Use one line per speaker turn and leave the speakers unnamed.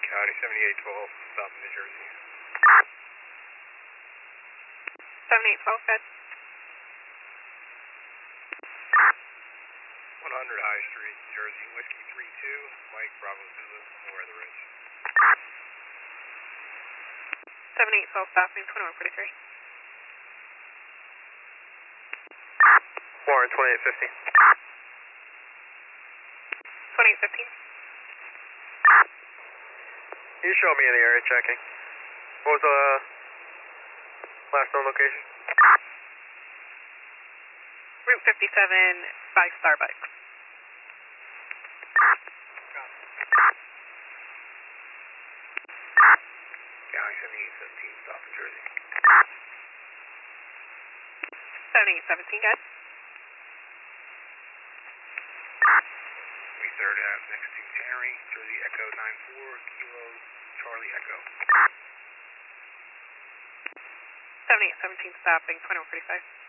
County 7812, stop in New Jersey.
7812, good.
100 High Street, New Jersey, Whiskey 32, Mike Bravo Zulu, on the weather ridge.
7812, stopping 2143.
Warren 2850.
2815.
You show me in the area checking. What was the last known location?
Route 57 by Starbucks.
County 7817, stop in Jersey.
7817, good.
3rd Ave next to Tannery, Jersey Echo 94, Kilo Charlie Echo.
7817, stopping 2145.